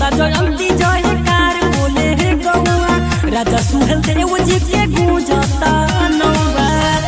मनता जयंती जयकार बोले गौआ राजा सुहेल देव जी के गूंजता नौआ।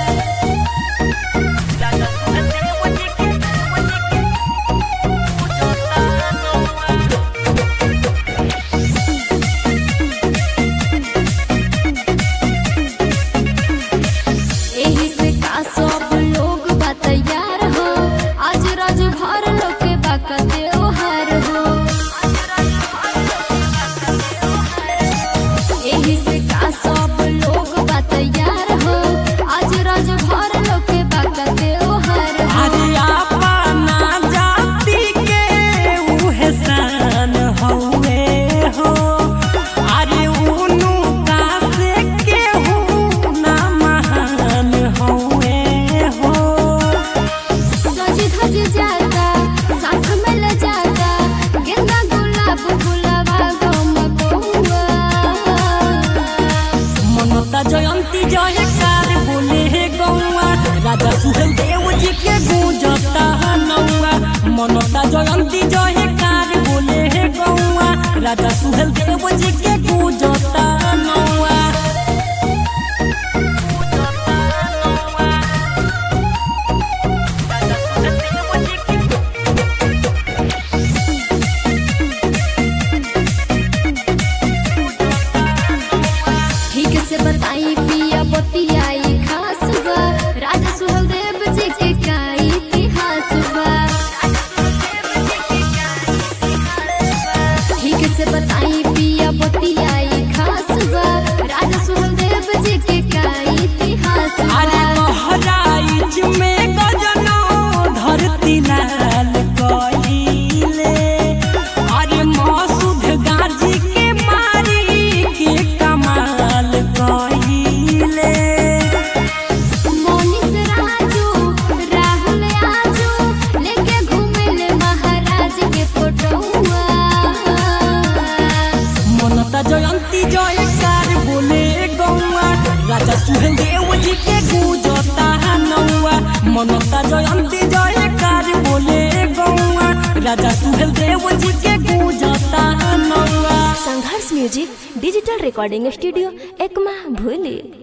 जयंती जयकार बोले गौआ राजा सुहेल देव जी के गूंजता नौआ। मनता जयंती जयकार बोले गौआ राजा सुहेल देव जी के गूंजता नौआ। बताई पिया बतियाई खास बा राजा सुहेल देव जी के का इतिहास बा। ठीक से बताई पिया बतियाई खास बा राजा सुहेल देव जी के का इतिहास बा। अरे बहराइच में गजनो धरती लाल कइले अरे मसूद गाजी के मारी के कमाल कइले। मोनिस राजू राहुल आजू लेके घूमेले महाराज के फोटोआ। मनता जयंती जयकार बोले गौआ राजा सुहेल देव जी के गूंजता नौआ। मनता जयंती जयकार बोले गौआ राजा सुहेल देव जी के गूंजता नौआ। Sangharsh music digital recording studio Ekma भूली।